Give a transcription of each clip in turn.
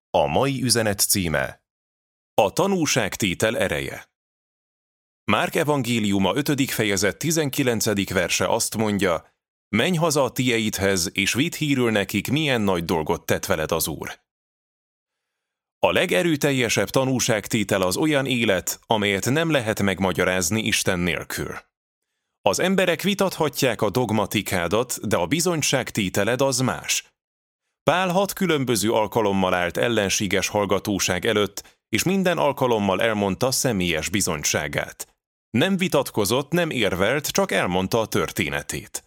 A mai üzenet címe: a tanúságtétel ereje. Márk evangéliuma 5. fejezet 19. verse azt mondja: menj haza a tieidhez, és vidd hírül nekik, milyen nagy dolgot tett veled az Úr. A legerőteljesebb tanúságtétel az olyan élet, amelyet nem lehet megmagyarázni Isten nélkül. Az emberek vitathatják a dogmatikádat, de a bizonyságtételed az más. Pál 6 különböző alkalommal állt ellenséges hallgatóság előtt, és minden alkalommal elmondta személyes bizonyságát. Nem vitatkozott, nem érvelt, csak elmondta a történetét.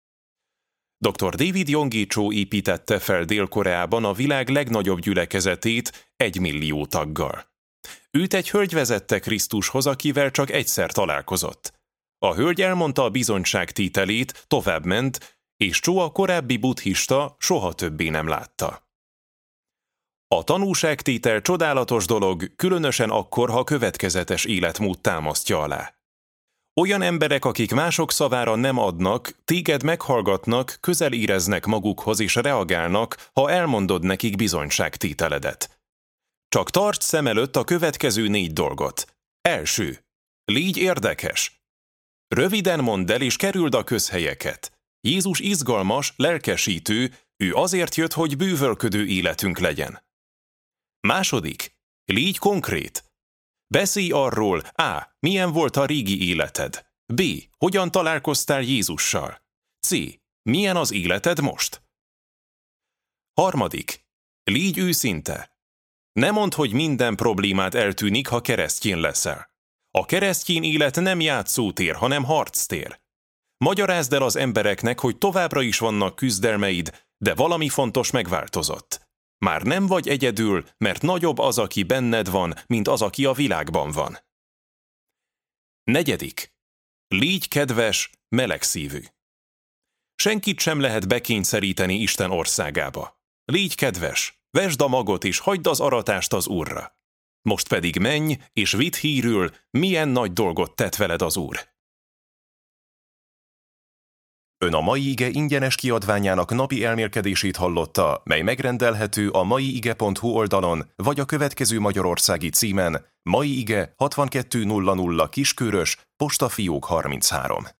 Dr. David Yonggi Cho építette fel Dél-Koreában a világ legnagyobb gyülekezetét 1 millió taggal. Őt egy hölgy vezette Krisztushoz, akivel csak egyszer találkozott. A hölgy elmondta a bizonyságtételét, továbbment, és Cho, a korábbi buddhista, soha többé nem látta. A tanúságtétel csodálatos dolog, különösen akkor, ha következetes életmód támasztja alá. Olyan emberek, akik mások szavára nem adnak, téged meghallgatnak, közel éreznek magukhoz és reagálnak, ha elmondod nekik bizonyságtételedet. Csak tartsd szem előtt a következő 4 dolgot. Első. Légy érdekes. Röviden mondd el és kerüld a közhelyeket. Jézus izgalmas, lelkesítő, ő azért jött, hogy bűvölködő életünk legyen. Második. Légy konkrét. Beszélj arról, A. milyen volt a régi életed, B. hogyan találkoztál Jézussal, C. milyen az életed most. Harmadik. Légy őszinte. Ne mondd, hogy minden problémát eltűnik, ha keresztjén leszel. A keresztjén élet nem játszótér, hanem harctér. Magyarázd el az embereknek, hogy továbbra is vannak küzdelmeid, de valami fontos megváltozott. Már nem vagy egyedül, mert nagyobb az, aki benned van, mint az, aki a világban van. Negyedik. Légy kedves, melegszívű. Senkit sem lehet bekényszeríteni Isten országába. Légy kedves, vesd a magot és hagyd az aratást az Úrra. Most pedig menj, és vidd hírül, milyen nagy dolgot tett veled az Úr. Ön a Mai Ige ingyenes kiadványának napi elmélkedését hallotta, mely megrendelhető a maiige.hu oldalon, vagy a következő magyarországi címen: Mai Ige 6200 Kiskörös, Postafiók 33.